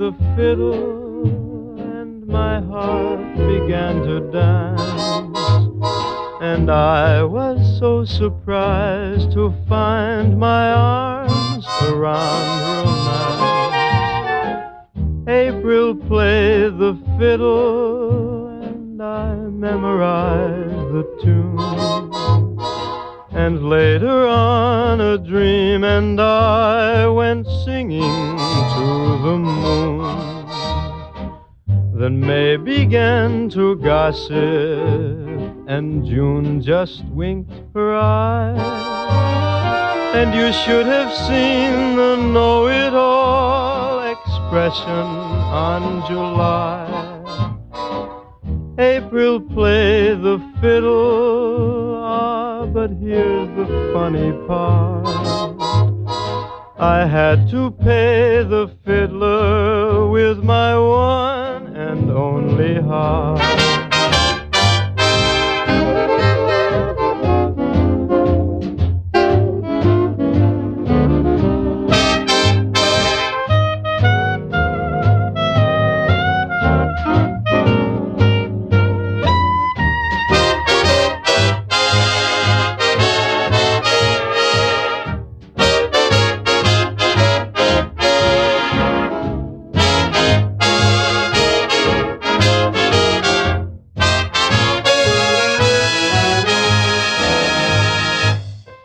the fiddle, and my heart began to dance. And I was so surprised to find my arms around romance. April played the fiddle, and I memorized the tune. And later on a dream and I went singing to the moon. Then May began to gossip and June just winked her eye. And you should have seen the know-it-all expression on July. April played the fiddle, but here's the funny part. I had to pay the fiddler with my one and only heart.